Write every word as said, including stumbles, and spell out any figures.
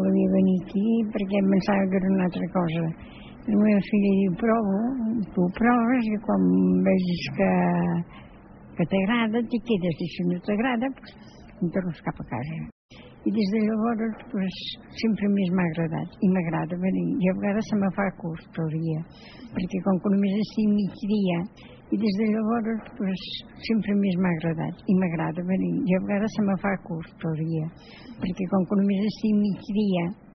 volia venir aquí perquè em pensava que era una altra cosa. La meva filla diu, provo, tu proves i quan vegis que, que t'agrada, t'hi quedes, i si no t'agrada, doncs em tornes cap a casa. I des de llavors, pues, sempre més m'ha agradat, i m'agrada venir. I a vegades se me fa curt pel dia, perquè com que només estic migdia, i des de llavors, pues, sempre més m'ha agradat, i m'agrada venir. I a vegades se me fa curt pel dia, perquè com que només estic migdia,